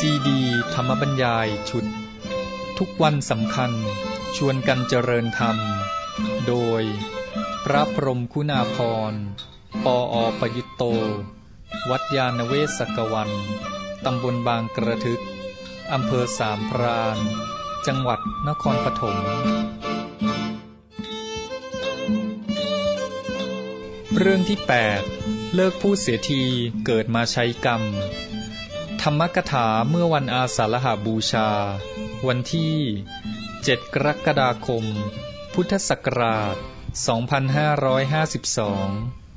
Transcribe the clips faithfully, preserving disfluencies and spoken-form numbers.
ซีดีธรรมบรรยายชุดทุกวันสำคัญชวนกันเจริญธรรมโดยพระพรหมคุณาภรณ์ปออประยุตโตวัดยาณเวศกวันตำบลบางกระทึกอำเภอสามพรานจังหวัดนครปฐมเรื่องที่แปดเลิกพูดเสียทีเกิดมาใช้กรรมธรรมกถาเมื่อวันอาสาฬหบูชาวันที่เจ็ดกรกฎาคมพุทธศักราชสองพันห้าร้อยห้าสิบสอง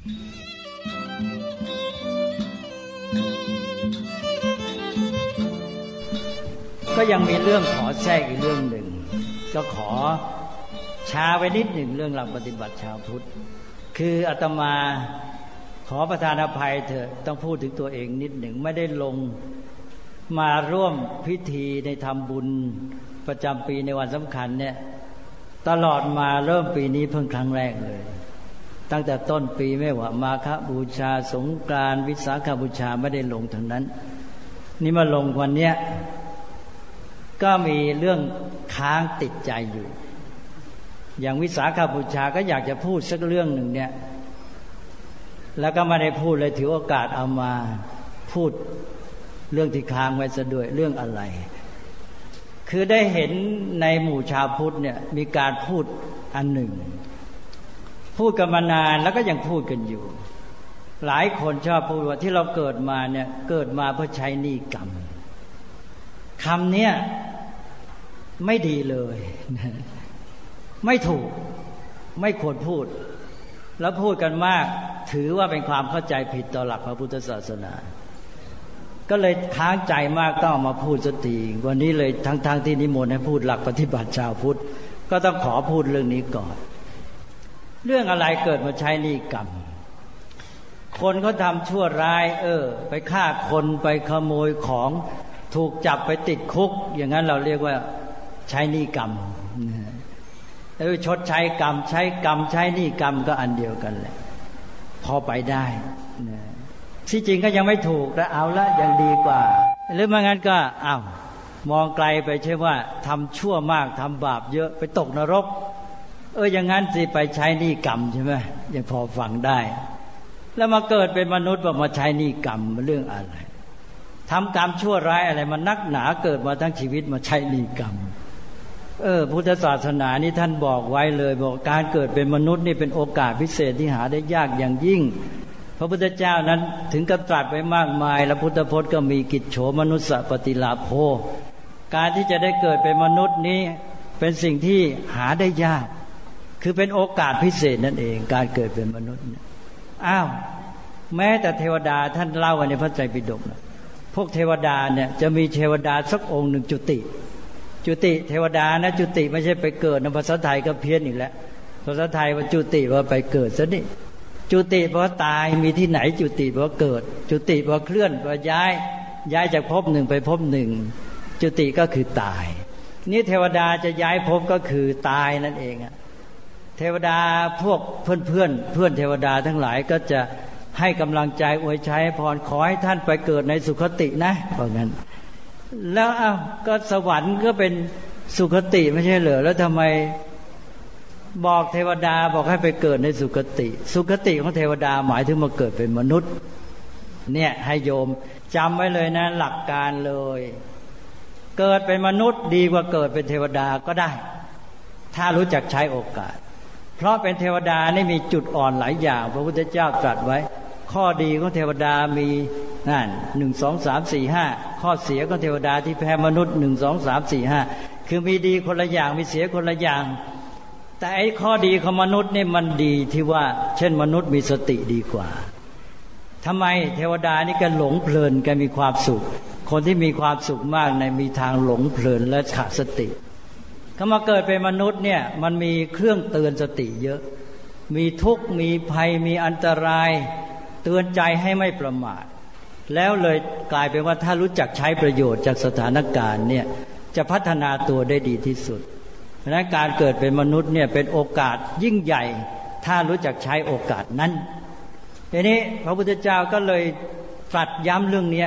ก็ยังมีเรื่องขอแทรกอีกเรื่องหนึ่งก็ขอช้าไว้นิดหนึ่งเรื่องหลักปฏิบัติชาวพุทธคืออาตมาขอประทานอภัยเถอะต้องพูดถึงตัวเองนิดหนึ่งไม่ได้ลงมาร่วมพิธีในทำบุญประจำปีในวันสำคัญเนี่ยตลอดมาเริ่มปีนี้เพิ่งครั้งแรกเลยตั้งแต่ต้นปีไม่ว่ามาฆบูชาสงกรานต์วิสาขบูชาไม่ได้ลงทั้งนั้นนี่มาลงวันเนี้ยก็มีเรื่องค้างติดใจอยู่อย่างวิสาขบูชาก็อยากจะพูดสักเรื่องหนึ่งเนี่ยแล้วก็ไม่ได้พูดเลยถือโอกาสเอามาพูดเรื่องที่ค้างไว้ซะด้วยเรื่องอะไรคือได้เห็นในหมู่ชาวพุทธเนี่ยมีการพูดอันหนึ่งพูดกันมานานแล้วก็ยังพูดกันอยู่หลายคนชอบพูดว่าที่เราเกิดมาเนี่ยเกิดมาเพื่อใช้หนี้กรรมคำเนี้ยไม่ดีเลยไม่ถูกไม่ควรพูดแล้วพูดกันมากถือว่าเป็นความเข้าใจผิดต่อหลักพระพุทธศาสนาก็เลยค้างใจมากต้องมาพูดสักทีวันนี้เลยทั้งๆ ท, ที่นิมนต์ให้พูดหลักปฏิบัติชาวพุทธก็ต้องขอพูดเรื่องนี้ก่อนเรื่องอะไรเกิดมาใช้หนี้กรรมคนเขาทำชั่วร้ายเออไปฆ่าคนไปขโมยของถูกจับไปติดคุกอย่างนั้นเราเรียกว่าใช้หนี้กรรมเออชดใช้กรรมใช้กรรมใช้หนี้กรรมก็อันเดียวกันแหละพอไปได้ที่จริงก็ยังไม่ถูกแต่เอาละยังดีกว่าหรือไม่งั้นก็อ้าวมองไกลไปใช่ว่าทำชั่วมากทำบาปเยอะไปตกนรกเอออย่างนั้นสิไปใช้หนี้กรรมใช่ไหมยังพอฟังได้แล้วมาเกิดเป็นมนุษย์มาใช้หนี้กรรมมันเรื่องอะไรทำกรรมชั่วร้ายอะไรมันนักหนาเกิดมาทั้งชีวิตมาใช้หนี้กรรมเออพุทธศาสนานี่ท่านบอกไว้เลยบอกการเกิดเป็นมนุษย์นี่เป็นโอกาสพิเศษที่หาได้ยากอย่างยิ่งพระพุทธเจ้านั้นถึงกับตรัสไว้มากมายและพุทธพจน์ก็มีกิจโฉมนุสสปฏิลาโภการที่จะได้เกิดเป็นมนุษย์นี้เป็นสิ่งที่หาได้ยากคือเป็นโอกาสพิเศษนั่นเองการเกิดเป็นมนุษย์อ้าวแม้แต่เทวดาท่านเล่าไว้ในพระไตรปิฎกนะพวกเทวดาเนี่ยจะมีเทวดาสักองค์หนึ่งจุติจุติเทวดานะจุติไม่ใช่ไปเกิดในภาษาไทยก็เพี้ยนอีกแล้วภาษาไทยว่าจุติว่าไปเกิดซะนี่จุติเพราะตายมีที่ไหนจุติเพราะเกิดจุติเพราะเคลื่อนเพราะย้ายย้ายจากภพหนึ่งไปภพหนึ่งจุติก็คือตายนี่เทวดาจะย้ายภพก็คือตายนั่นเองอะเทวดาพวกเพื่อนเพื่อนเพื่อนเทวดาทั้งหลายก็จะให้กำลังใจอวยชัยพรขอให้ท่านไปเกิดในสุคตินะเพราะงั้นแล้วอ้าวก็สวรรค์ก็เป็นสุคติไม่ใช่เหรอแล้วทำไมบอกเทวดาบอกให้ไปเกิดในสุคติสุคติของเทวดาหมายถึงมาเกิดเป็นมนุษย์เนี่ยให้โยมจำไว้เลยนะหลักการเลยเกิดเป็นมนุษย์ดีกว่าเกิดเป็นเทวดาก็ได้ถ้ารู้จักใช้โอกาสเพราะเป็นเทวดานี่มีจุดอ่อนหลายอย่างพระพุทธเจ้าตรัสไว้ข้อดีของเทวดามีนั่นหนึ่งสองสามสี่ห้าข้อเสียของเทวดาที่แพ้มนุษย์หนึ่งสองสามสี่ห้าคือมีดีคนละอย่างมีเสียคนละอย่างแต่ไอ้ข้อดีของมนุษย์นี่มันดีที่ว่าเช่นมนุษย์มีสติดีกว่าทำไมเทวดานี่กันหลงเพลินกันมีความสุขคนที่มีความสุขมากในมีทางหลงเพลินและขาดสติเขามาเกิดเป็นมนุษย์เนี่ยมันมีเครื่องเตือนสติเยอะมีทุกข์มีภัยมีอันตรายเตือนใจให้ไม่ประมาทแล้วเลยกลายเป็นว่าถ้ารู้จักใช้ประโยชน์จากสถานการณ์เนี่ยจะพัฒนาตัวได้ดีที่สุดเพราะฉะนั้นการเกิดเป็นมนุษย์เนี่ยเป็นโอกาสยิ่งใหญ่ถ้ารู้จักใช้โอกาสนั้นทีนี้พระพุทธเจ้าก็เลยตรัสย้ำเรื่องนี้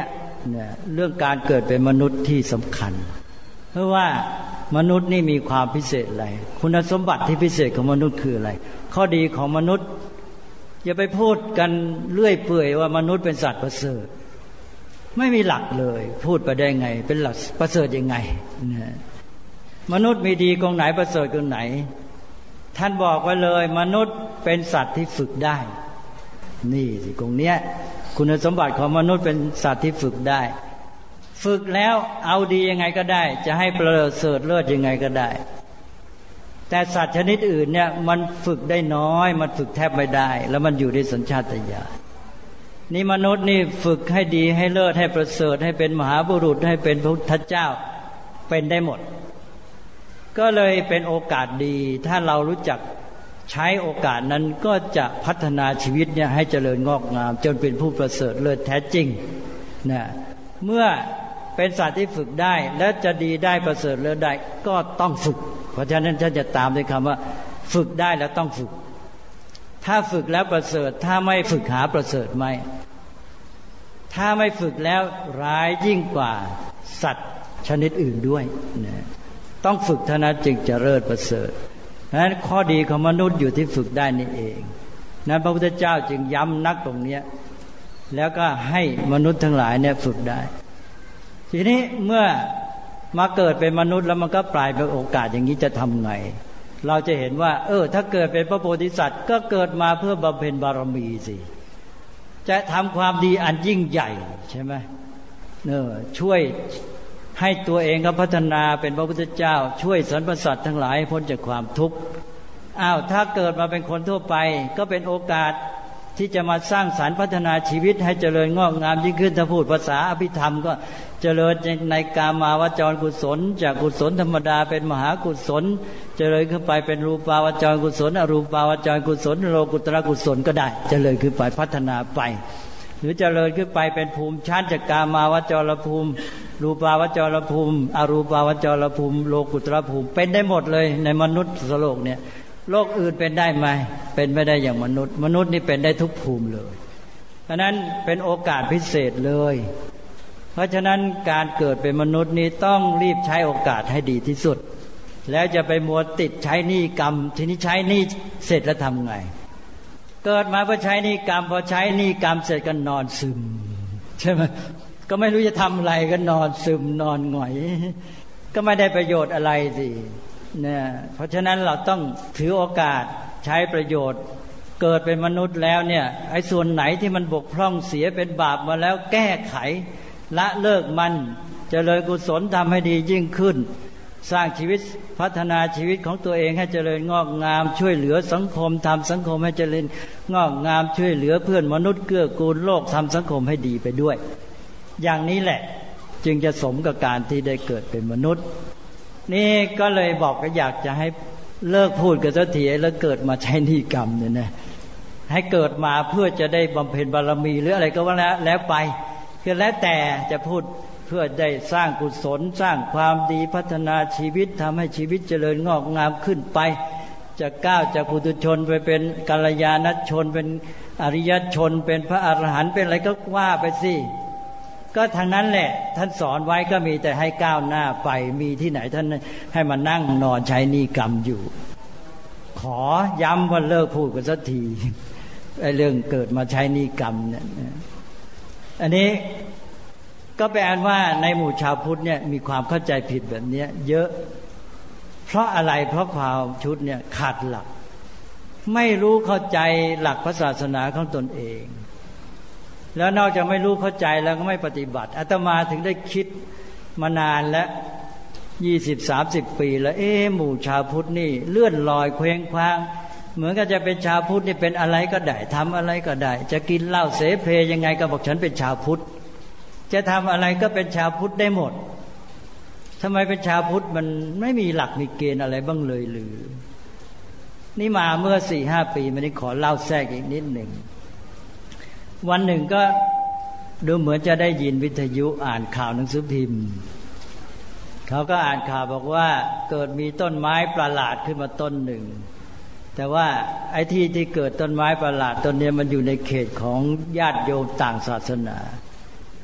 เนี่ยเรื่องการเกิดเป็นมนุษย์ที่สำคัญเพราะว่ามนุษย์นี่มีความพิเศษอะไรคุณสมบัติที่พิเศษของมนุษย์คืออะไรข้อดีของมนุษย์อย่าไปพูดกันเลื่อยเปื่อยว่ามนุษย์เป็นสัตว์ประเสริฐไม่มีหลักเลยพูดไปได้ไงเป็นหลักประเสริฐยังไงนะมนุษย์มีดีตรงไหนประเสริฐตรงไหนท่านบอกไว้เลยมนุษย์เป็นสัตว์ที่ฝึกได้นี่สิตรงเนี้ยคุณสมบัติของมนุษย์เป็นสัตว์ที่ฝึกได้ฝึกแล้วเอาดียังไงก็ได้จะให้ประเสริฐเลิศยังไงก็ได้แต่สัตว์ชนิดอื่นเนี่ยมันฝึกได้น้อยมันฝึกแทบไม่ได้แล้วมันอยู่ในสัญชาตญาณนี่มนุษย์นี่ฝึกให้ดีให้เลิศให้ประเสริฐให้เป็นมหาบุรุษให้เป็นพระพุทธเจ้าเป็นได้หมดก็เลยเป็นโอกาสดีถ้าเรารู้จักใช้โอกาสนั้นก็จะพัฒนาชีวิตเนี่ยให้เจริญงอกงามจนเป็นผู้ประเสริฐเลิศแท้จริงนะเมื่อเป็นสัตว์ที่ฝึกได้และจะดีได้ประเสริฐเลิศได้ก็ต้องฝึกเพราะฉะนั้นท่านจะตามด้วยคำว่าฝึกได้แล้วต้องฝึกถ้าฝึกแล้วประเสริฐถ้าไม่ฝึกหาประเสริฐไหมถ้าไม่ฝึกแล้วร้ายยิ่งกว่าสัตว์ชนิดอื่นด้วยนะต้องฝึกเท่านั้นจึงจะเลิศประเสริฐเพราะฉะนั้นข้อดีของมนุษย์อยู่ที่ฝึกได้นี่เองนั้นพระพุทธเจ้าจึงย้ำนักตรงนี้แล้วก็ให้มนุษย์ทั้งหลายเนี่ยฝึกได้ทีนี้เมื่อมาเกิดเป็นมนุษย์แล้วมันก็ปลายเป็นโอกาสอย่างนี้จะทำไงเราจะเห็นว่าเออถ้าเกิดเป็นพระโพธิสัตว์ก็เกิดมาเพื่อบำเพ็ญบารมีสิจะทำความดีอันยิ่งใหญ่ใช่ไหมเออช่วยให้ตัวเองก็พัฒนาเป็นพระพุทธเจ้าช่วยสรรพสัตว์ทั้งหลายพ้นจากความทุกข์อ้าวถ้าเกิดมาเป็นคนทั่วไปก็เป็นโอกาสที่จะมาสร้างสรรค์พัฒนาชีวิตให้เจริญงอกงามยิ่งขึ้นถ้าพูดภาษาอภิธรรมก็เจริญในกามาวจรกุศลจากกุศลธรรมดาเป็นมหากุศลเจริญขึ้นไปเป็นรูปาวจรกุศลอรูปาวจรกุศลโลกุตระกุศลก็ได้เจริญขึ้นไปพัฒนาไปหรือเจริญขึ้นไปเป็นภูมิชั้นจากกามาวจรภูมิรูปาวจรภูมิอรูปาวจรภูมิโลกุตระภูมิเป็นได้หมดเลยในมนุษย์โลกเนี่ยโลกอื่นเป็นได้ไหมเป็นไม่ได้อย่างมนุษย์มนุษย์นี่เป็นได้ทุกภูมิเลยเพราะนั้นเป็นโอกาสพิเศษเลยเพราะฉะนั้นการเกิดเป็นมนุษย์นี้ต้องรีบใช้โอกาสให้ดีที่สุดแล้วจะไปมัวติดใช้หนี้กรรมทีนี้ใช้หนี้เสร็จแล้วทำไงเกิดมาเพื่อใช้หนี้กรรมพอใช้หนี้กรรมเสร็จก็นอนซึมใช่ไหมก็ไม่รู้จะทำอะไรก็นอนซึมนอนหงอยก็ไม่ได้ประโยชน์อะไรสิเนี่ยเพราะฉะนั้นเราต้องถือโอกาสใช้ประโยชน์เกิดเป็นมนุษย์แล้วเนี่ยไอ้ส่วนไหนที่มันบกพร่องเสียเป็นบาปมาแล้วแก้ไขละเลิกมันเจริญกุศลทำให้ดียิ่งขึ้นสร้างชีวิตพัฒนาชีวิตของตัวเองให้เจริญงอกงามช่วยเหลือสังคมทำสังคมให้เจริญงอกงามช่วยเหลือเพื่อนมนุษย์เกื้อกูลโลกทำสังคมให้ดีไปด้วยอย่างนี้แหละจึงจะสมกับการที่ได้เกิดเป็นมนุษย์นี่ก็เลยบอกก็อยากจะให้เลิกพูดกันสักทีแล้วเกิดมาใช้หนี้กรรมเนี่ยนะให้เกิดมาเพื่อจะได้บำเพ็ญบารมีหรืออะไรก็ว่าแล้วแล้วไปคือแล้วแต่จะพูดเพื่อได้สร้างกุศลสร้างความดีพัฒนาชีวิตทำให้ชีวิตเจริญงอกงามขึ้นไปจะก้าวจากปุถุชนไปเป็นกัลยาณชนเป็นอริยชนเป็นพระอรหันต์เป็นอะไรก็ว่าไปสิก็ทางนั้นแหละท่านสอนไว้ก็มีแต่ให้ก้าวหน้าไปมีที่ไหนท่านให้มานั่งนอนใช้หนี้กรรมอยู่ขอย้ำว่าเลิกพูดกันสักทีไอ้เรื่องเกิดมาใช้หนี้กรรมเนี่ยอันนี้ก็แปลว่าในหมู่ชาวพุทธเนี่ยมีความเข้าใจผิดแบบนี้เยอะเพราะอะไรเพราะความชุดเนี่ยขาดหลักไม่รู้เข้าใจหลักพระศาสนาของตนเองแล้วนอกจากไม่รู้เข้าใจแล้วก็ไม่ปฏิบัติอาตมาถึงได้คิดมานานแล้วยี่สิบสามสิบปีแล้วเอ๊ะหมู่ชาวพุทธนี่เลื่อนลอยเคว้งคว้างเหมือนกับจะเป็นชาวพุทธนี่เป็นอะไรก็ได้ทำอะไรก็ได้จะกินเหล้าเสเพยังไงก็บอกฉันเป็นชาวพุทธจะทำอะไรก็เป็นชาวพุทธได้หมดทำไมเป็นชาวพุทธมันไม่มีหลักมีเกณฑ์อะไรบ้างเลยหรือนี่มาเมื่อสี่ห้าปีมานี้ขอเล่าแทรกอีกนิดหนึ่งวันหนึ่งก็ดูเหมือนจะได้ยินวิทยุอ่านข่าวหนังสือพิมพ์เขาก็อ่านข่าวบอกว่าเกิดมีต้นไม้ประหลาดขึ้นมาต้นหนึ่งแต่ว่าไอ้ที่ที่เกิดต้นไม้ประหลาดต้นนี้มันอยู่ในเขตของญาติโยมต่างศาสนา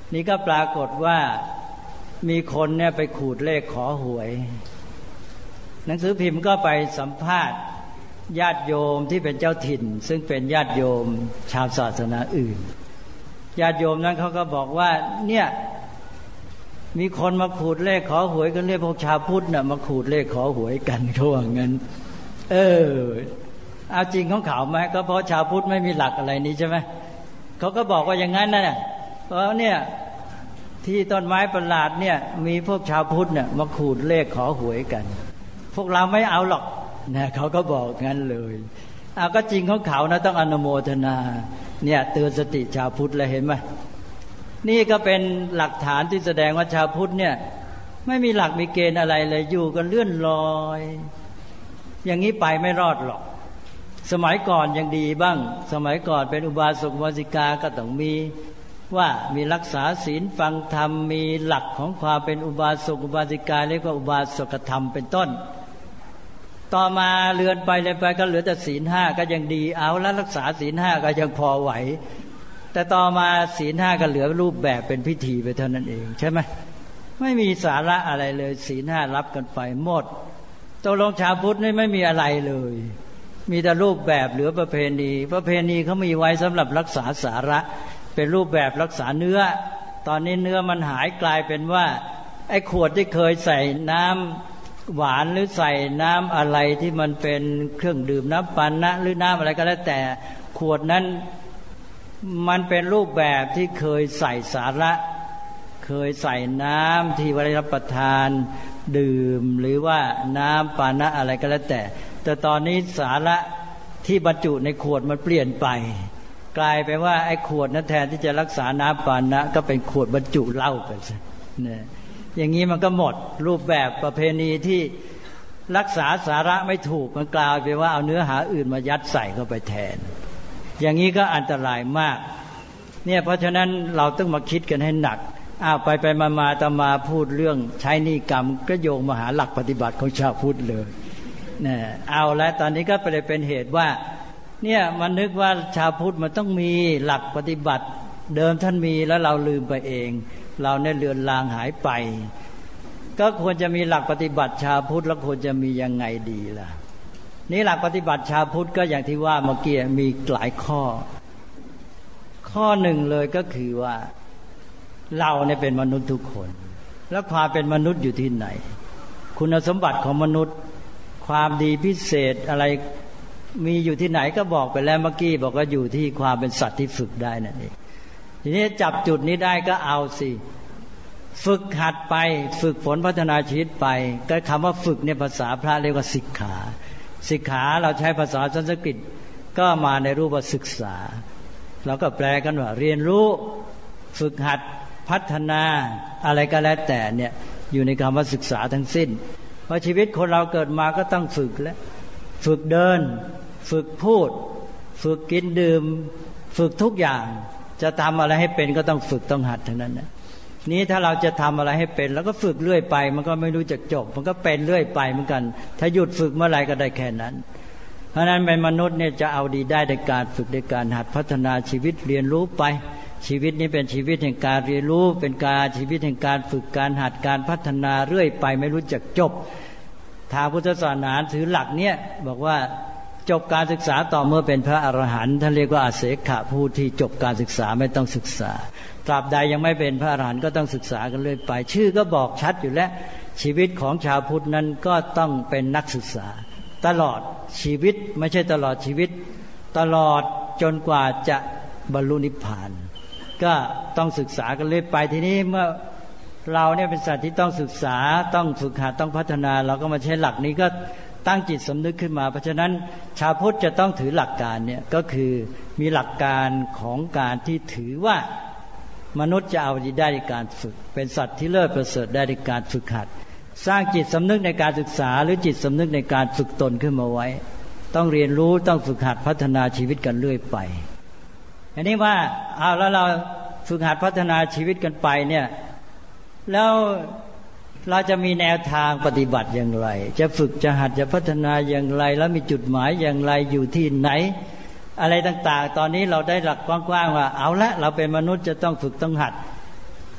นี่ก็ปรากฏว่ามีคนเนี่ยไปขูดเลขขอหวยหนังสือพิมพ์ก็ไปสัมภาษณ์ญาติโยมที่เป็นเจ้าถิ่นซึ่งเป็นญาติโยมชาวศาสนาอื่นญาติโยมนั้นเขาก็บอกว่าเนี่ยมีคนมาขูดเลขขอหวยกันเรียกพวกชาวพุทธน่ะมาขูดเลขขอหวยกันเขาว่างั้นเออเอาจริงของเขาไหมก็เพราะชาวพุทธไม่มีหลักอะไรนี้ใช่ไหมเขาก็บอกว่าอย่างนั้นน่ะเพราะเนี่ยที่ต้นไม้ประหลาดเนี่ยมีพวกชาวพุทธเนี่ยมาขูดเลขขอหวยกันพวกเราไม่เอาหรอกนะเขาก็บอกงั้นเลยเอาก็จริงของเขานะต้องอนุโมทนาเนี่ยเตือนสติชาวพุทธเลยเห็นไหมนี่ก็เป็นหลักฐานที่แสดงว่าชาวพุทธเนี่ยไม่มีหลักมีเกณฑ์อะไรเลยอยู่กันเลื่อนลอยอย่างนี้ไปไม่รอดหรอกสมัยก่อนยังดีบ้างสมัยก่อนเป็นอุบาสกอุบาสิกาก็ต้องมีว่ามีรักษาศีลฟังธรรมมีหลักของความเป็นอุบาสกอุบาสิกาเรียกว่าอุบาสกธรรมเป็นต้นต่อมาเลือนไปเลยไปก็เหลือแต่ศีลห้าก็ยังดีเอาแล้วรักษาศีลห้าก็ยังพอไหวแต่ต่อมาศีลห้าก็เหลือรูปแบบเป็นพิธีไปเท่านั้นเองใช่ไหมไม่มีสาระอะไรเลยศีลห้ารับกันไปหมดตกลงชาวพุทธนี่ไม่มีอะไรเลยมีแต่รูปแบบเหลือประเพณีประเพณีเขามีไว้สำหรับรักษาสาระเป็นรูปแบบรักษาเนื้อตอนนี้เนื้อมันหายกลายเป็นว่าไอ้ขวดที่เคยใส่น้ำหวานหรือใส่น้ำอะไรที่มันเป็นเครื่องดื่มน้ำปานะหรือน้ำอะไรก็แล้วแต่ขวดนั้นมันเป็นรูปแบบที่เคยใส่สาระเคยใส่น้ำที่ไว้รับประทานดื่มหรือว่าน้ำปานะอะไรก็แล้วแต่แต่ตอนนี้สาระที่บรรจุในขวดมันเปลี่ยนไปกลายไปว่าไอ้ขวดนั้นแทนที่จะรักษาน้ำปานะก็เป็นขวดบรรจุเหล้าไปซะเนี่ยอย่างนี้มันก็หมดรูปแบบประเพณีที่รักษาสาระไม่ถูกมันกลายไปว่าเอาเนื้อหาอื่นมายัดใส่เข้าไปแทนอย่างนี้ก็อันตรายมากเนี่ยเพราะฉะนั้นเราต้องมาคิดกันให้หนักอ้าวไปไปมามาตมาพูดเรื่องใช้นิกรรมก็โยงมาหาหลักปฏิบัติของชาวพุทธเลยเนี่ยเอาแล้วตอนนี้ก็ไปเลยเป็นเหตุว่าเนี่ยมันนึกว่าชาวพุทธมันต้องมีหลักปฏิบัติเดิมท่านมีแล้วเราลืมไปเองเราเนี่ยเลือนลางหายไปก็ควรจะมีหลักปฏิบัติชาวพุทธแล้วควรจะมียังไงดีล่ะนี่หลักปฏิบัติชาวพุทธก็อย่างที่ว่าเมื่อกี้มีหลายข้อข้อหนึ่งเลยก็คือว่าเราเนี่ยเป็นมนุษย์ทุกคนแล้วความเป็นมนุษย์อยู่ที่ไหนคุณสมบัติของมนุษย์ความดีพิเศษอะไรมีอยู่ที่ไหนก็บอกไปแล้วเมื่อกี้บอกว่าอยู่ที่ความเป็นสัตว์ที่ฝึกได้นั่นเองทีนี้จับจุดนี้ได้ก็เอาสิฝึกหัดไปฝึกฝนพัฒนาชีวิตไปก็คำว่าฝึกเนี่ยภาษาพระเรียกว่าศิกขาศิกขาเราใช้ภาษาสันสกฤตก็มาในรูปว่าศึกษาเราก็แปลกันว่าเรียนรู้ฝึกหัดพัฒนาอะไรก็แล้วแต่เนี่ยอยู่ในคำว่าศึกษาทั้งสิ้นเพราะชีวิตคนเราเกิดมาก็ต้องฝึกแล้วฝึกเดินฝึกพูดฝึกกินดื่มฝึกทุกอย่างจะทำอะไรให้เป็นก็ต้องฝึกต้องหัดทั้งนั้นนะนี้ถ้าเราจะทำอะไรให้เป็นแล้วก็ฝึกเรื่อยไปมันก็ไม่รู้จักจบมันก็เป็นเรื่อยไปเหมือนกันถ้าหยุดฝึกเมื่อไหร่ก็ได้แค่นั้นเพราะนั้นเป็นมนุษย์เนี่ยจะเอาดีได้ในการฝึกในการหัดพัฒนาชีวิตเรียนรู้ไปชีวิตนี้เป็นชีวิตแห่งการเรียนรู้เป็นการชีวิตแห่งการฝึกการหัดการพัฒนาเรื่อยไปไม่รู้จักจบทางพุทธศาสนาถือหลักเนี่ยบอกว่าจบการศึกษาต่อเมื่อเป็นพระอรหันต์ท่านเรียกว่าอาเสขะผู้ที่จบการศึกษาไม่ต้องศึกษาตราบใดยังไม่เป็นพระอรหันต์ก็ต้องศึกษากันเรื่อยไปชื่อก็บอกชัดอยู่แล้วชีวิตของชาวพุทธนั้นก็ต้องเป็นนักศึกษาตลอดชีวิตไม่ใช่ตลอดชีวิตตลอดจนกว่าจะบรรลุนิพพานก็ต้องศึกษากันเรื่อยไปทีนี้เมื่อเราเนี่ยเป็นสัตว์ที่ต้องศึกษาต้องฝึกหัดต้องพัฒนาเราก็มาใช้หลักนี้ก็ตั้งจิตสำนึกขึ้นมาเพราะฉะนั้นชาวพุทธจะต้องถือหลักการเนี่ยก็คือมีหลักการของการที่ถือว่ามนุษย์จะเอาดีได้ในการฝึกเป็นสัตว์ที่เลิศประเสริฐได้ในการฝึกหัดสร้างจิตสำนึกในการศึกษาหรือจิตสำนึกในการฝึกตนขึ้นมาไว้ต้องเรียนรู้ต้องฝึกหัดพัฒนาชีวิตกันเรื่อยไปอันนี้ว่าเอาแล้วเราฝึกหัดพัฒนาชีวิตกันไปเนี่ยแล้วเราจะมีแนวทางปฏิบัติอย่างไรจะฝึกจะหัดจะพัฒนาอย่างไรแล้วมีจุดหมายอย่างไรอยู่ที่ไหนอะไรต่างๆตอนนี้เราได้หลักกว้างๆว่าเอาละเราเป็นมนุษย์จะต้องฝึกต้องหัด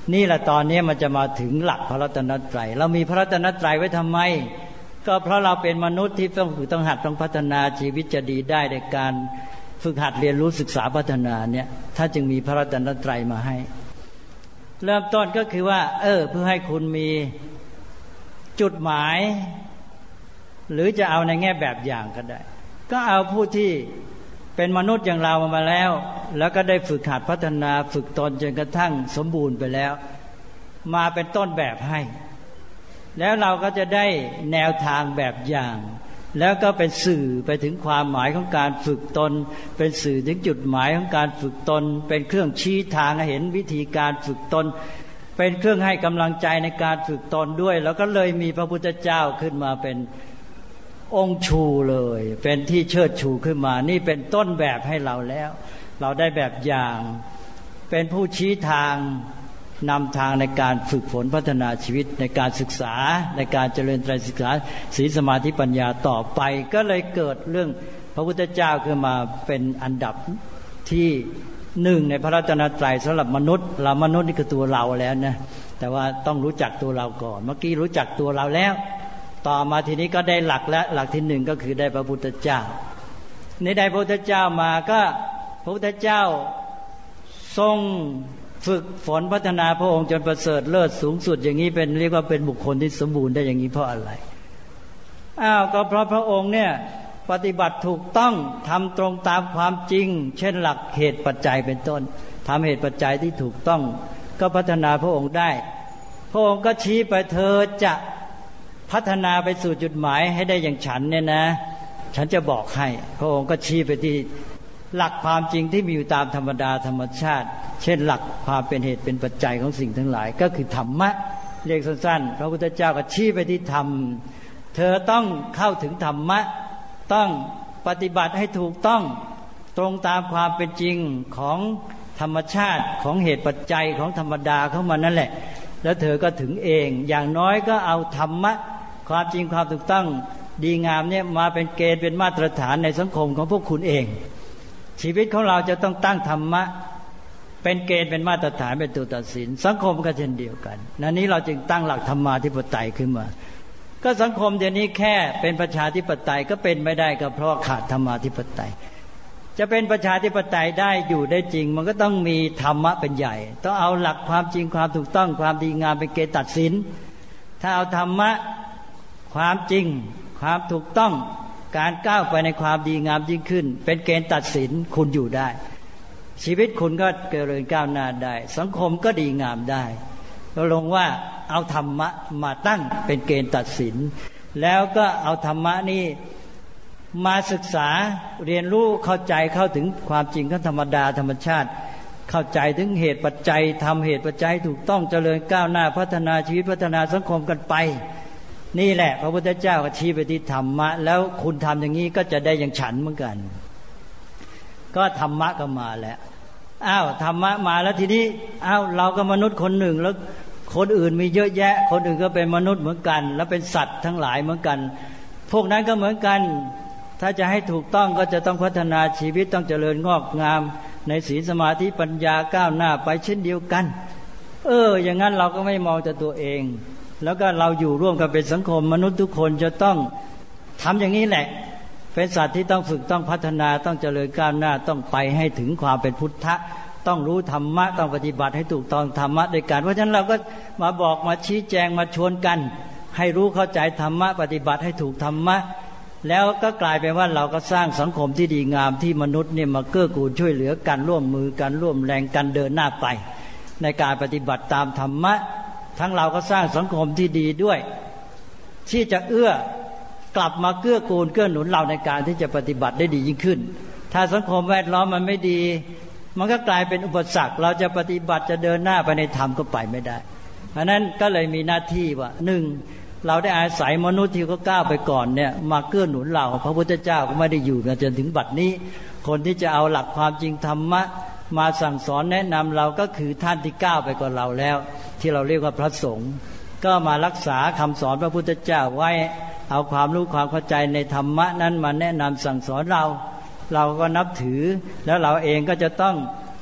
นี่แหละตอนนี้มันจะมาถึงหลักพระรัตนตรัยเรามีพระรัตนตรัยไว้ทำไมก็เพราะเราเป็นมนุษย์ที่ต้องฝึกต้องหัดต้องพัฒนาชีวิตจะดีได้ในการฝึกหัดเรียนรู้ศึกษาพัฒนาเนี่ยถ้าจึงมีพระรัตนตรัยมาให้เริ่มต้นก็คือว่าเออเพื่อให้คุณมีจุดหมายหรือจะเอาในแง่แบบอย่างก็ได้ก็เอาผู้ที่เป็นมนุษย์อย่างเรามาแล้วแล้วก็ได้ฝึกหัดพัฒนาฝึกตนจนกระทั่งสมบูรณ์ไปแล้วมาเป็นต้นแบบให้แล้วเราก็จะได้แนวทางแบบอย่างแล้วก็เป็นสื่อไปถึงความหมายของการฝึกตนเป็นสื่อถึงจุดหมายของการฝึกตนเป็นเครื่องชี้ทางให้เห็นวิธีการฝึกตนเป็นเครื่องให้กำลังใจในการฝึกตนด้วยแล้วก็เลยมีพระพุทธเจ้าขึ้นมาเป็นองค์ชูเลยเป็นที่เชิดชูขึ้นมานี่เป็นต้นแบบให้เราแล้วเราได้แบบอย่างเป็นผู้ชี้ทางนำทางในการฝึกฝนพัฒนาชีวิตในการศึกษาในการเจริญไตรศึกษาศีลสมาธิปัญญาต่อไปก็เลยเกิดเรื่องพระพุทธเจ้าขึ้นมาเป็นอันดับที่หนึ่งในพระรัตนตรัยสำหรับมนุษย์เรามนุษย์นี่คือตัวเราแล้วนะแต่ว่าต้องรู้จักตัวเราก่อนเมื่อกี้รู้จักตัวเราแล้วต่อมาทีนี้ก็ได้หลักแล้วหลักที่หนึ่งก็คือได้พระพุทธเจ้าในได้พระพุทธเจ้ามาก็พระพุทธเจ้าทรงฝึกฝนพัฒนาพระองค์จนประเสริฐเลิศสูงสุดอย่างนี้เป็นเรียกว่าเป็นบุคคลที่สมบูรณ์ได้อย่างนี้เพราะอะไรอ้าวก็เพราะพระองค์เนี่ยปฏิบัติถูกต้องทำตรงตามความจริงเช่นหลักเหตุปัจจัยเป็นต้นทำเหตุปัจจัยที่ถูกต้องก็พัฒนาพระองค์ได้พระองค์ก็ชี้ไปเธอจะพัฒนาไปสู่จุดหมายให้ได้อย่างฉันเนี่ยนะฉันจะบอกให้พระองค์ก็ชี้ไปที่หลักความจริงที่มีอยู่ตามธรรมดาธรรมชาติเช่นหลักความเป็นเหตุเป็นปัจจัยของสิ่งทั้งหลายก็คือธรรมะเรียกสั้นๆพระพุทธเจ้าก็ชี้ไปที่ธรรมเธอต้องเข้าถึงธรรมะต้องปฏิบัติให้ถูกต้องตรงตามความเป็นจริงของธรรมชาติของเหตุปัจจัยของธรรมดาของมันนั่นแหละแล้วเธอก็ถึงเองอย่างน้อยก็เอาธรรมะความจริงความถูกต้องดีงามเนี่ยมาเป็นเกณฑ์เป็นมาตรฐานในสังคมของพวกคุณเองชีวิตของเราจะต้องตั้งธรรมะเป็นเกณฑ์เป็นมาตรฐานเป็นตัวตัดสินสังคมก็เช่นเดียวกันนั้นนี้เราจึงตั้งหลักธรรมาธิปไตยขึ้นมาก็สังคมเดี๋ยวนี้แค่เป็นประชาธิปไตยก็เป็นไม่ได้ก็เพราะขาดธรรมาธิปไตยจะเป็นประชาธิปไตยได้อยู่ได้จริงมันก็ต้องมีธรรมะเป็นใหญ่ต้องเอาหลักความจริงความถูกต้องความดีงามเป็นเกณฑ์ตัดสินถ้าเอาธรรมะความจริงความถูกต้องการก้าวไปในความดีงามยิ่งขึ้นเป็นเกณฑ์ตัดสินคุณอยู่ได้ชีวิตคุณก็เจริญก้าวหน้าได้สังคมก็ดีงามได้เราลงว่าเอาธรรมะมาตั้งเป็นเกณฑ์ตัดสินแล้วก็เอาธรรมะนี่มาศึกษาเรียนรู้เข้าใจเข้าถึงความจริงของธรรมดาธรรมชาติเข้าใจถึงเหตุปัจจัยทำเหตุปัจจัยถูกต้องเจริญก้าวหน้าพัฒนาชีวิตพัฒนาสังคมกันไปนี่แหละพระพุทธเจ้าก็ชี้ไปที่ธรรมะแล้วคุณทำอย่างนี้ก็จะได้อย่างฉันเหมือนกันก็ธรรมะก็มาแล้วอ้าวธรรมะมาแล้วทีนี้อ้าวเราก็มนุษย์คนหนึ่งแล้วคนอื่นมีเยอะแยะคนอื่นก็เป็นมนุษย์เหมือนกันแล้วเป็นสัตว์ทั้งหลายเหมือนกันพวกนั้นก็เหมือนกันถ้าจะให้ถูกต้องก็จะต้องพัฒนาชีวิตต้องเจริญงอกงามในศีลสมาธิปัญญาก้าวหน้าไปเช่นเดียวกันเอออย่างนั้นเราก็ไม่มองแต่ตัวเองแล้วก็เราอยู่ร่วมกันเป็นสังคมมนุษย์ทุกคนจะต้องทำอย่างนี้แหละเป็นสัตว์ที่ต้องฝึกต้องพัฒนาต้องเจริญก้าวหน้าต้องไปให้ถึงความเป็นพุทธะต้องรู้ธรรมะต้องปฏิบัติให้ถูกต้องธรรมะด้วยกันเพราะฉะนั้นเราก็มาบอกมาชี้แจงมาชวนกันให้รู้เข้าใจธรรมะปฏิบัติให้ถูกธรรมะแล้วก็กลายเป็นว่าเราก็สร้างสังคมที่ดีงามที่มนุษย์เนี่ยมาเกื้อกูลช่วยเหลือกันร่วมมือกันร่วมแรงกันเดินหน้าไปในการปฏิบัติตามธรรมะทั้งเราก็สร้างสังคมที่ดีด้วยที่จะเอื้อกลับมาเกื้อกูลเกื้อหนุนเราในการที่จะปฏิบัติได้ดียิ่งขึ้นถ้าสังคมแวดล้อมมันไม่ดีมันก็กลายเป็นอุปสรรคเราจะปฏิบัติจะเดินหน้าไปในธรรมก็ไปไม่ได้เพราะนั้นก็เลยมีหน้าที่ว่าหนึ่งเราได้อาศัยมนุษย์ที่เขาก้าวไปก่อนเนี่ยมาเกื้อหนุนเราพระพุทธเจ้าก็ไม่ได้อยู่มาจนถึงบัดนี้คนที่จะเอาหลักความจริงธรรมะมาสั่งสอนแนะนำเราก็คือท่านที่ก้าวไปก่อนเราแล้วที่เราเรียกว่าพระสงฆ์ก็มารักษาคำสอนพระพุทธเจ้าไว้เอาความรู้ความเข้าใจในธรรมะนั้นมาแนะนำสั่งสอนเราเราก็นับถือแล้วเราเองก็จะต้อง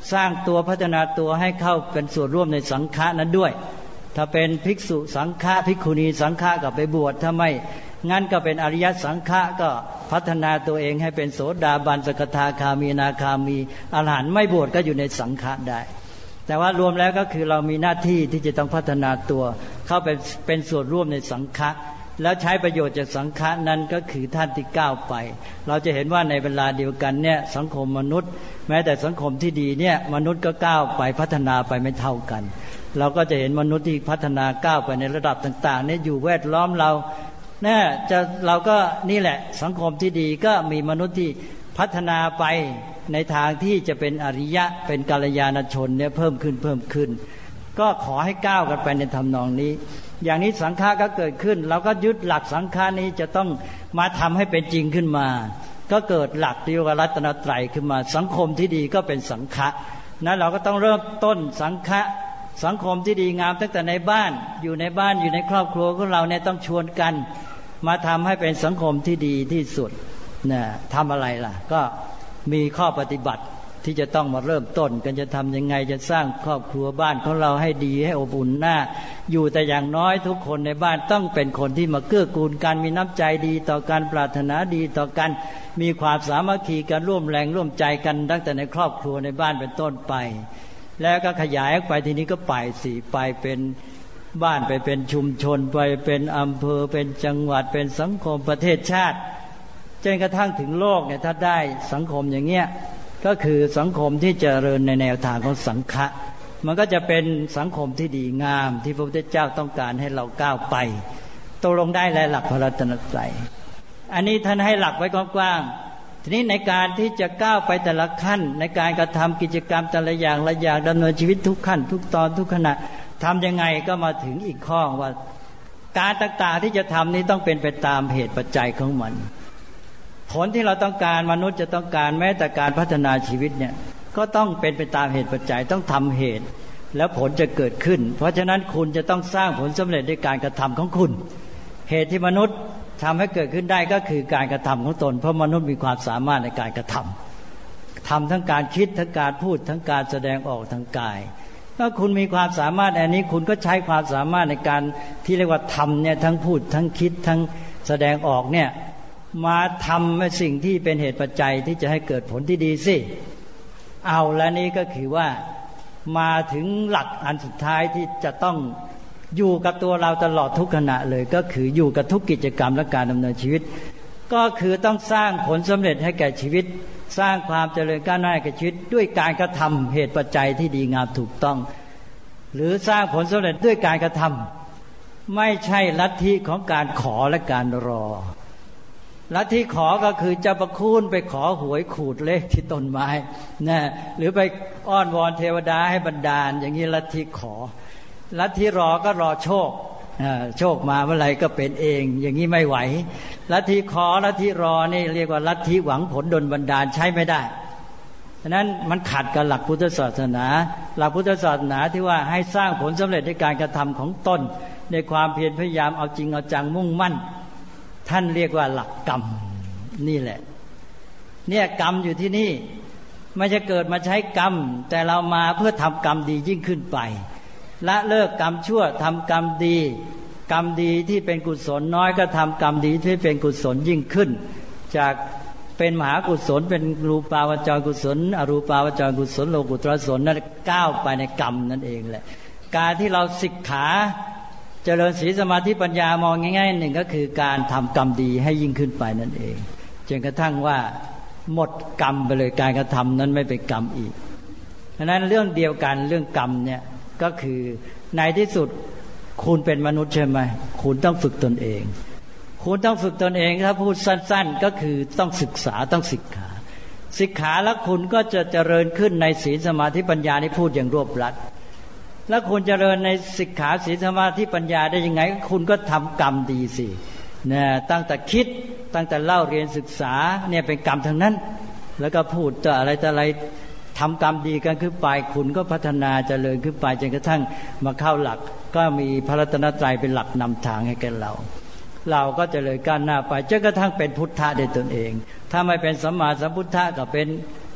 สร้างตัวพัฒนาตัวให้เข้าเป็นส่วนร่วมในสังฆะนั้นด้วยถ้าเป็นภิกษุสังฆะภิกขุณีสังฆะก็ไปบวชถ้าไม่งั้นก็เป็นอริยสังฆะก็พัฒนาตัวเองให้เป็นโสดาบันสกทาคามีอนาคามีอรหันต์ไม่บวชก็อยู่ในสังฆะได้แต่ว่ารวมแล้วก็คือเรามีหน้าที่ที่จะต้องพัฒนาตัวเข้าไปเป็นส่วนร่วมในสังฆะแล้วใช้ประโยชน์จากสังฆะนั้นก็คือท่านที่ก้าวไปเราจะเห็นว่าในเวลาเดียวกันเนี่ยสังคมมนุษย์แม้แต่สังคมที่ดีเนี่ยมนุษย์ก็ก้าวไปพัฒนาไปไม่เท่ากันเราก็จะเห็นมนุษย์ที่พัฒนาก้าวไปในระดับต่างๆเนี่ยอยู่แวดล้อมเราเนี่ยจะเราก็นี่แหละสังคมที่ดีก็มีมนุษย์ที่พัฒนาไปในทางที่จะเป็นอริยะเป็นกัลยาณชนเนี่ยเพิ่มขึ้นเพิ่มขึ้นก็ขอให้ก้าวกันไปในทำนองนี้อย่างนี้สังฆะก็เกิดขึ้นเราก็ยึดหลักสังฆะนี้จะต้องมาทำให้เป็นจริงขึ้นมาก็เกิดหลักเรียกว่ารัตนตรัยขึ้นมาสังคมที่ดีก็เป็นสังฆะนั้นเราก็ต้องเริ่มต้นสังฆะสังคมที่ดีงามตั้งแต่ในบ้านอยู่ในบ้านอยู่ในครอบครัวของเราเนี่ยต้องชวนกันมาทำให้เป็นสังคมที่ดีที่สุดนะทำอะไรล่ะก็มีข้อปฏิบัติที่จะต้องมาเริ่มต้นกันจะทำยังไงจะสร้างครอบครัวบ้านของเราให้ดีให้อบอุ่นหน้าอยู่แต่อย่างน้อยทุกคนในบ้านต้องเป็นคนที่มาเกื้อกูลกันมีน้ำใจดีต่อกันปรารถนาดีต่อกันมีความสามัคคีกันร่วมแรงร่วมใจกันตั้งแต่ในครอบครัวในบ้านเป็นต้นไปแล้วก็ขยายออกไปทีนี้ก็ไปสี่ไปเป็นบ้านไปเป็นชุมชนไปเป็นอำเภอเป็นจังหวัดเป็นสังคมประเทศชาติจนกระทั่งถึงโลกเนี่ยถ้าได้สังคมอย่างเงี้ยก็คือสังคมที่เจริญในแนวทางของสังฆะมันก็จะเป็นสังคมที่ดีงามที่พระพุทธเจ้าต้องการให้เราก้าวไปตกลงได้และหลักพระรัตนตรัยอันนี้ท่านให้หลักไว้กว้างๆทีนี้ในการที่จะก้าวไปแต่ละขั้นในการกระทำกิจกรรมแต่ละอย่างละอย่างดำเนินชีวิตทุกขั้นทุกตอนทุกขณะทำยังไงก็มาถึงอีกข้อว่าการต่างๆที่จะทำนี้ต้องเป็นไปตามเหตุปัจจัยของมันผลที่เราต้องการมนุษย์จะต้องการแม้แต่การพัฒนาชีวิตเนี่ยก็ต้องเป็นไปตามเหตุปัจจัยต้องทำเหตุแล้วผลจะเกิดขึ้นเพราะฉะนั้นคุณจะต้องสร้างผลสำเร็จด้วยการกระทำของคุณเหตุที่มนุษย์ทำให้เกิดขึ้นได้ก็คือการกระทำของตนเพราะมนุษย์มีความสามารถในการกระทำทำทั้งการคิดทั้งการพูดทั้งการแสดงออกทางกายถ้าคุณมีความสามารถอันนี้คุณก็ใช้ความสามารถในการที่เรียกว่าทำเนี่ยทั้งพูดทั้งคิดทั้งแสดงออกเนี่ยมาทำในสิ่งที่เป็นเหตุปัจจัยที่จะให้เกิดผลที่ดีสิเอาและนี้ก็คือว่ามาถึงหลักอันสุดท้ายที่จะต้องอยู่กับตัวเราตลอดทุกขณะเลยก็คืออยู่กับทุกกิจกรรมและการดำเนินชีวิตก็คือต้องสร้างผลสำเร็จให้แก่ชีวิตสร้างความเจริญก้าวหน้าแก่ชีวิตด้วยการกระทำเหตุปัจจัยที่ดีงามถูกต้องหรือสร้างผลสำเร็จด้วยการกระทำไม่ใช่ลัทธิของการขอและการรอลัทธิขอก็คือจะประคุณไปขอหวยขูดเลขที่ต้นไม้นะหรือไปอ้อนวอนเทวดาให้บันดาลอย่างนี้ลัทธิขอลัทธิรอก็รอโชคโชคมาเมื่อไหร่ก็เป็นเองอย่างนี้ไม่ไหวลัทธิขอลัทธิรอนี่เรียกว่าลัทธิหวังผลดลบันดาลใช้ไม่ได้ฉะนั้นมันขัดกับหลักพุทธศาสนาหลักพุทธศาสนาที่ว่าให้สร้างผลสำเร็จด้วยการกระทำของตนในความเพียรพยายามเอาจริงเอาจังมุ่งมั่นท่านเรียกว่าหลักกรรมนี่แหละเนี่ยกรรมอยู่ที่นี่ไม่จะเกิดมาใช้กรรมแต่เรามาเพื่อทำกรรมดียิ่งขึ้นไปละเลิกกรรมชั่วทำกรรมดีกรรมดีที่เป็นกุศลน้อยก็ทำกรรมดีที่เป็นกุศลยิ่งขึ้นจากเป็นมหากุศลเป็นรูปาวจรกุศลอรูปาวจรกุศลโลกุตรกุศลนั่นก้าวไปในกรรมนั่นเองแหละการที่เราศึกษาเจริญศีลสมาธิปัญญามองง่ายๆหนึ่งก็คือการทำกรรมดีให้ยิ่งขึ้นไปนั่นเองจนกระทั่งว่าหมดกรรมไปเลยการกระทำนั้นไม่เป็นกรรมอีกฉะนั้นเรื่องเดียวกันเรื่องกรรมเนี่ยก็คือในที่สุดคุณเป็นมนุษย์ใช่ไหมคุณต้องฝึกตนเองคุณต้องฝึกตนเองถ้าพูดสั้นๆก็คือต้องศึกษาต้องศึกษาศึกษาแล้วคุณก็จะเจริญขึ้นในศีลสมาธิปัญญานี่พูดอย่างรวบรัดแล้วคุณเจริญในสิกขาศีลสมาธิปัญญาได้ยังไงคุณก็ทำกรรมดีสิเนี่ยตั้งแต่คิดตั้งแต่เล่าเรียนศึกษาเนี่ยเป็นกรรมทั้งนั้นแล้วก็พูดต่ออะไรต่ออะไรทำกรรมดีกันขึ้นไปคุณก็พัฒนาเจริญขึ้นไปจนกระทั่งมาเข้าหลักก็มีพระรัตนตรัยเป็นหลักนำทางให้แก่เราเราก็เจริญก้าวหน้าไปจนกระทั่งเป็นพุทธะด้วยตนเองถ้าไม่เป็นสัมมาสัมพุทธะก็เป็น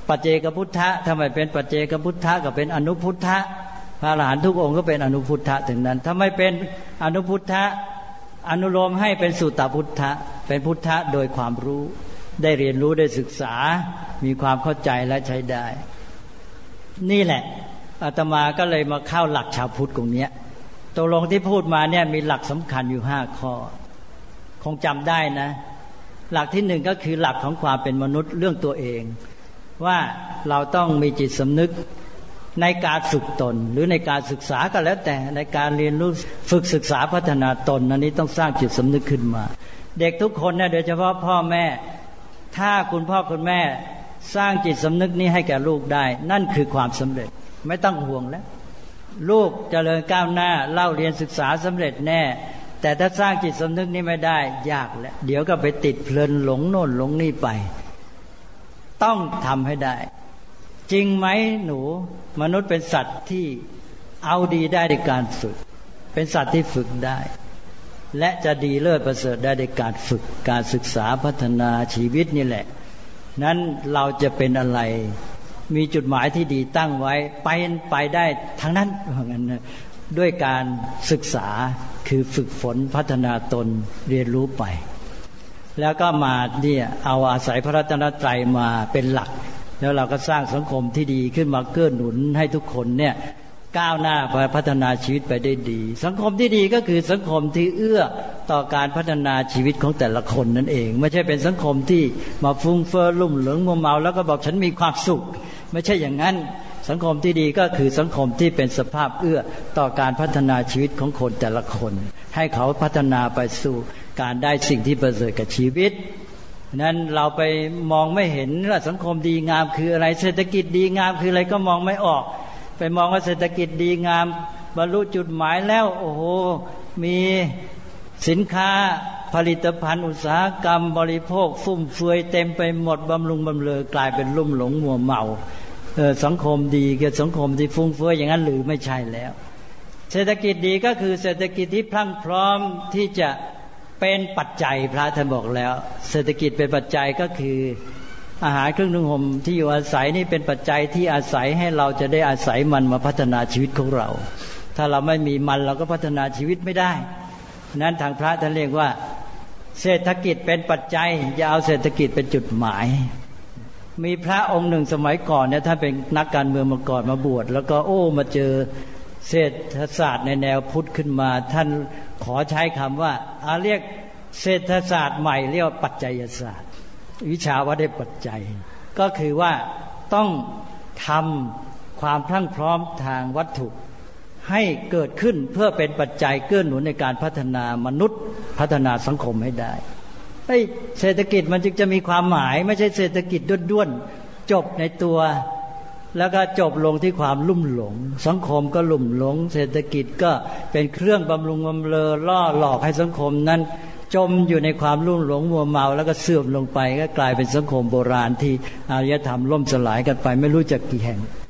ปัจเจกพุทธะทำไมเป็นปัจเจกพุทธะก็เป็นอนุพุทธะพระอรหันต์ทุกองค์ก็เป็นอนุพุทธะถึงนั้นถ้าไม่เป็นอนุพุทธะอนุโลมให้เป็นสุตตพุทธะเป็นพุทธะโดยความรู้ได้เรียนรู้ได้ศึกษามีความเข้าใจและใช้ได้นี่แหละอาตมาก็เลยมาเข้าหลักชาวพุทธตรงนี้ตกลงที่พูดมาเนี่ยมีหลักสำคัญอยู่ห้าข้อคงจำได้นะหลักที่หนึ่งก็คือหลักของความเป็นมนุษย์เรื่องตัวเองว่าเราต้องมีจิตสำนึกในการฝึกตนหรือในการศึกษาก็แล้วแต่ในการเรียนรู้ฝึกศึกษาพัฒนาตนอันนี้ต้องสร้างจิตสำนึกขึ้นมาเด็กทุกคนนะโดยเฉพาะพ่อแม่ถ้าคุณพ่อคุณแม่สร้างจิตสำนึกนี้ให้แก่ลูกได้นั่นคือความสำเร็จไม่ต้องห่วงแล้วลูกเจริญก้าวหน้าเล่าเรียนศึกษาสำเร็จแน่แต่ถ้าสร้างจิตสำนึกนี้ไม่ได้ยากแล้วเดี๋ยวก็ไปติดเพลินหลงโน่นหลงนี่ไปต้องทำให้ได้จริงไหมหนูมนุษย์เป็นสัตว์ที่เอาดีได้ในการฝึกเป็นสัตว์ที่ฝึกได้และจะดีเลิศประเสริฐได้ในการฝึกการศึกษาพัฒนาชีวิตนี่แหละนั้นเราจะเป็นอะไรมีจุดหมายที่ดีตั้งไว้ไปไปได้ทั้งนั้นว่างั้นนะด้วยการศึกษาคือฝึกฝนพัฒนาตนเรียนรู้ไปแล้วก็มาเนี่ยเอาอาศัยพระรัตนตรัยมาเป็นหลักแล้วเราก็สร้างสังคมที่ดีขึ้นมาเกื้อหนุนให้ทุกคนเนี่ยก้าวหน้าไปพัฒนาชีวิตไปได้ดีสังคมที่ดีก็คือสังคมที่เอื้อต่อการพัฒนาชีวิตของแต่ละคนนั่นเองไม่ใช่เป็นสังคมที่มาฟุ้งเฟ้อลุ่มหลงมัวเมาแล้วก็บอกฉันมีความสุขไม่ใช่อย่างนั้นสังคมที่ดีก็คือสังคมที่เป็นสภาพเอื้อต่อการพัฒนาชีวิตของคนแต่ละคนให้เขาพัฒนาไปสู่การได้สิ่งที่ประเสริฐกับชีวิตนั้นเราไปมองไม่เห็นว่าสังคมดีงามคืออะไรเศรษฐกิจดีงามคืออะไรก็มองไม่ออกไปมองว่าเศรษฐกิจดีงามบรรลุจุดหมายแล้วโอ้โหมีสินค้าผลิตภัณฑ์อุตสาหกรรมบริโภคฟุ่มเฟือยเต็มไปหมดบำรุงบำเรอกลายเป็นลุ่มหลงมัวเมาเออสังคมดีกับสังคมที่ฟุ่มเฟือยอย่างนั้นหรือไม่ใช่แล้วเศรษฐกิจดีก็คือเศรษฐกิจที่พรั่งพร้อมที่จะเป็นปัจจัยพระท่านบอกแล้วเศรษฐกิจเป็นปัจจัยก็คืออาหารเครื่องนุ่งห่มที่อยู่อาศัยนี่เป็นปัจจัยที่อาศัยให้เราจะได้อาศัยมันมาพัฒนาชีวิตของเราถ้าเราไม่มีมันเราก็พัฒนาชีวิตไม่ได้นั้นทางพระท่านเรียกว่าเศรษฐกิจเป็นปัจจัยอย่าเอาเศรษฐกิจเป็นจุดหมายมีพระองค์หนึ่งสมัยก่อนเนี่ยท่านเป็นนักการเมืองมาก่อนมาบวชแล้วก็โอ้มาเจอเศรษฐศาสตร์ในแนวพุทธขึ้นมาท่านขอใช้คำว่าอาเรียกเศรษฐศาสตร์ใหม่เรียกว่าปัจจัยศาสตร์วิชาว่าได้ปัจจัยก็คือว่าต้องทำความพรั่งพร้อมทางวัตถุให้เกิดขึ้นเพื่อเป็นปัจจัยเกื้อหนุนในการพัฒนามนุษย์พัฒนาสังคมให้ได้เฮ้ยเศรษฐกิจมันจึงจะมีความหมายไม่ใช่เศรษฐกิจด้วนๆจบในตัวแล้วก็จบลงที่ความลุ่มหลงสังคมก็ลุ่มหลงเศรษฐกิจก็เป็นเครื่องบำรุงบำเรอล่อหลอกให้สังคมนั้นจมอยู่ในความลุ่มหลงมัวเมาแล้วก็เสื่อมลงไปก็กลายเป็นสังคมโบราณที่อารยธรรมล่มสลายกันไปไม่รู้จักกี่แห่ง